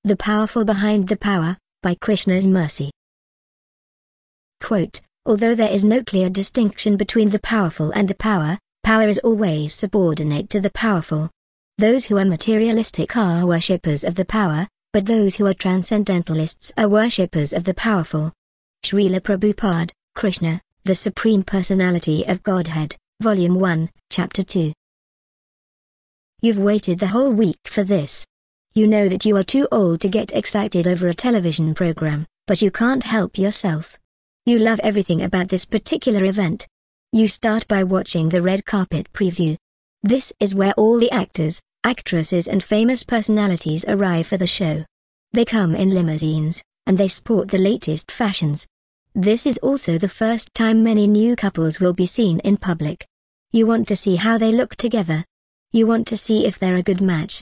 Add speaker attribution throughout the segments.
Speaker 1: The Powerful Behind the Power, by Krishna's Mercy. Quote, although there is no clear distinction between the powerful and the power, power is always subordinate to the powerful. Those who are materialistic are worshippers of the power, but those who are transcendentalists are worshippers of the powerful. Srila Prabhupada, Krishna, the Supreme Personality of Godhead, Volume 1, Chapter 2. You've waited the whole week for this. You know that you are too old to get excited over a television program, but you can't help yourself. You love everything about this particular event. You start by watching the red carpet preview. This is where all the actors, actresses and famous personalities arrive for the show. They come in limousines, and they sport the latest fashions. This is also the first time many new couples will be seen in public. You want to see how they look together. You want to see if they're a good match.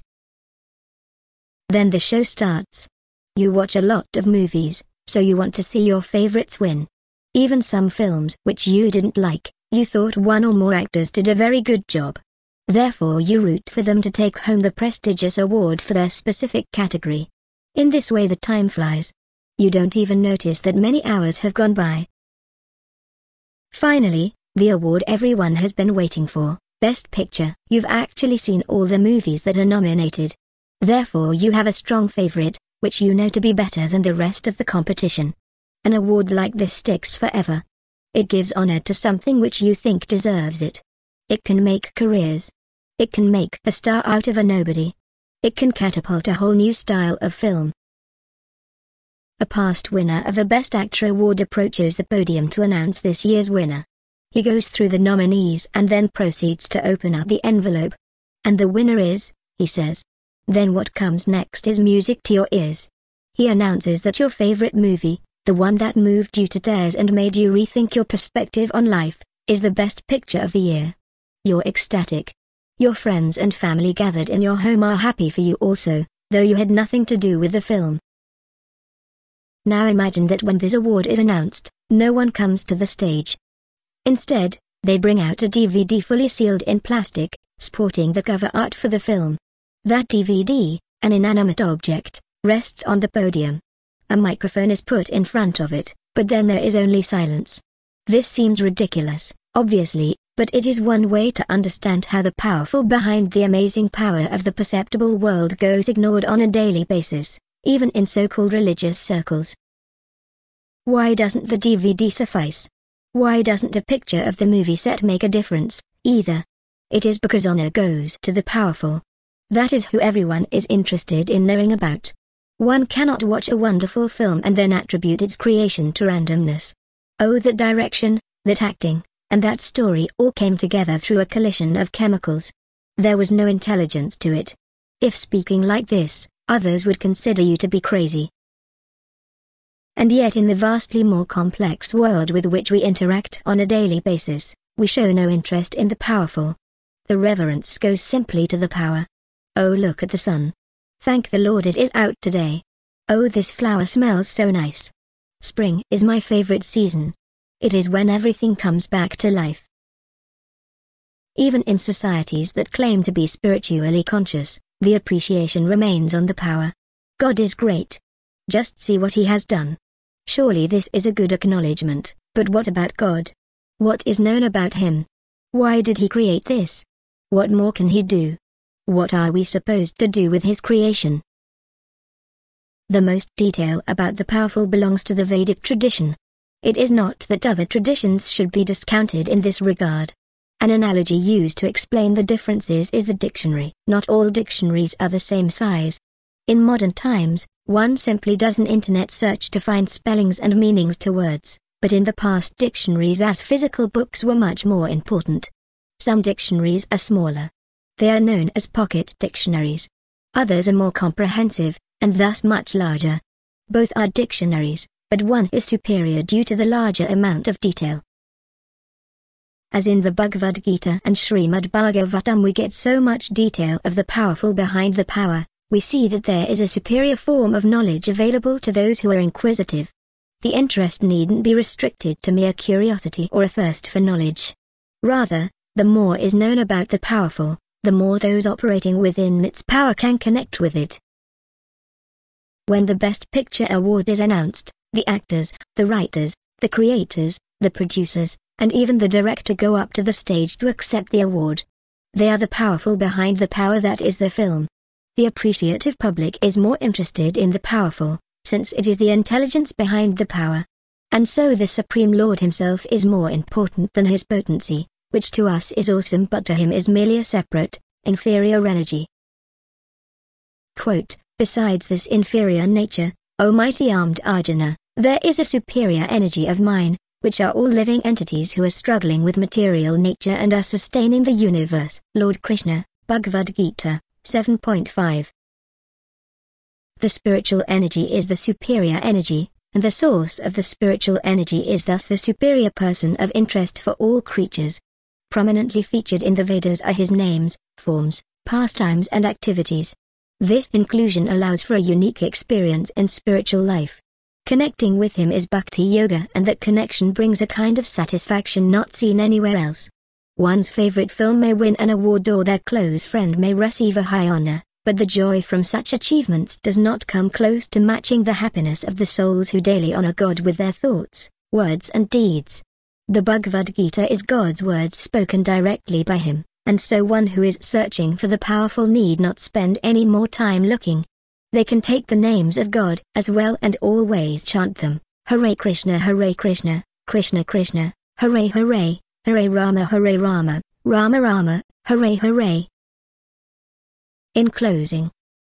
Speaker 1: Then the show starts. You watch a lot of movies, so you want to see your favorites win. Even some films which you didn't like, you thought one or more actors did a very good job. Therefore you root for them to take home the prestigious award for their specific category. In this way the time flies. You don't even notice that many hours have gone by. Finally, the award everyone has been waiting for, Best Picture. You've actually seen all the movies that are nominated. Therefore you have a strong favorite, which you know to be better than the rest of the competition. An award like this sticks forever. It gives honor to something which you think deserves it. It can make careers. It can make a star out of a nobody. It can catapult a whole new style of film. A past winner of a Best Actor award approaches the podium to announce this year's winner. He goes through the nominees and then proceeds to open up the envelope. And the winner is, he says. Then what comes next is music to your ears. He announces that your favorite movie, the one that moved you to tears and made you rethink your perspective on life, is the best picture of the year. You're ecstatic. Your friends and family gathered in your home are happy for you also, though you had nothing to do with the film. Now imagine that when this award is announced, no one comes to the stage. Instead, they bring out a DVD fully sealed in plastic, sporting the cover art for the film. That DVD, an inanimate object, rests on the podium. A microphone is put in front of it, but then there is only silence. This seems ridiculous, obviously, but it is one way to understand how the powerful behind the amazing power of the perceptible world goes ignored on a daily basis, even in so-called religious circles. Why doesn't the DVD suffice? Why doesn't a picture of the movie set make a difference, either? It is because honor goes to the powerful. That is who everyone is interested in knowing about. One cannot watch a wonderful film and then attribute its creation to randomness. Oh, that direction, that acting, and that story all came together through a collision of chemicals. There was no intelligence to it. If speaking like this, others would consider you to be crazy. And yet in the vastly more complex world with which we interact on a daily basis, we show no interest in the powerful. The reverence goes simply to the power. Oh, look at the sun. Thank the Lord it is out today. Oh, this flower smells so nice. Spring is my favorite season. It is when everything comes back to life. Even in societies that claim to be spiritually conscious, the appreciation remains on the power. God is great. Just see what he has done. Surely this is a good acknowledgement, but what about God? What is known about him? Why did he create this? What more can he do? What are we supposed to do with his creation? The most detail about the powerful belongs to the Vedic tradition. It is not that other traditions should be discounted in this regard. An analogy used to explain the differences is the dictionary. Not all dictionaries are the same size. In modern times, one simply does an internet search to find spellings and meanings to words, but in the past dictionaries as physical books were much more important. Some dictionaries are smaller. They are known as pocket dictionaries. Others are more comprehensive, and thus much larger. Both are dictionaries, but one is superior due to the larger amount of detail. As in the Bhagavad Gita and Srimad Bhagavatam we get so much detail of the powerful behind the power, we see that there is a superior form of knowledge available to those who are inquisitive. The interest needn't be restricted to mere curiosity or a thirst for knowledge. Rather, the more is known about the powerful, the more those operating within its power can connect with it. When the Best Picture award is announced, the actors, the writers, the creators, the producers, and even the director go up to the stage to accept the award. They are the powerful behind the power that is the film. The appreciative public is more interested in the powerful, since it is the intelligence behind the power. And so the Supreme Lord himself is more important than his potency, which to us is awesome but to him is merely a separate, inferior energy. Quote, besides this inferior nature, O mighty armed Arjuna, there is a superior energy of mine, which are all living entities who are struggling with material nature and are sustaining the universe. Lord Krishna, Bhagavad Gita, 7.5. The spiritual energy is the superior energy, and the source of the spiritual energy is thus the superior person of interest for all creatures. Prominently featured in the Vedas are his names, forms, pastimes and activities. This inclusion allows for a unique experience in spiritual life. Connecting with him is bhakti yoga, and that connection brings a kind of satisfaction not seen anywhere else. One's favorite film may win an award or their close friend may receive a high honor, but the joy from such achievements does not come close to matching the happiness of the souls who daily honor God with their thoughts, words and deeds. The Bhagavad Gita is God's words spoken directly by him, and so one who is searching for the powerful need not spend any more time looking. They can take the names of God as well and always chant them, Hare Krishna, Krishna Krishna, Hare Hare, Hare Rama, Rama Rama, Hare Hare. In closing,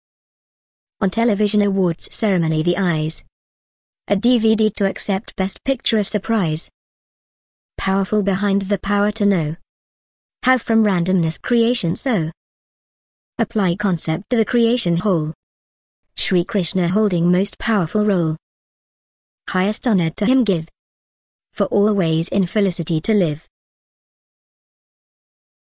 Speaker 1: on television awards ceremony the eyes. A DVD to accept Best Picture, a surprise. Powerful behind the power to know. How from randomness creation so. Apply concept to the creation whole. Shri Krishna holding most powerful role. Highest honor to him give. For all ways in felicity to live.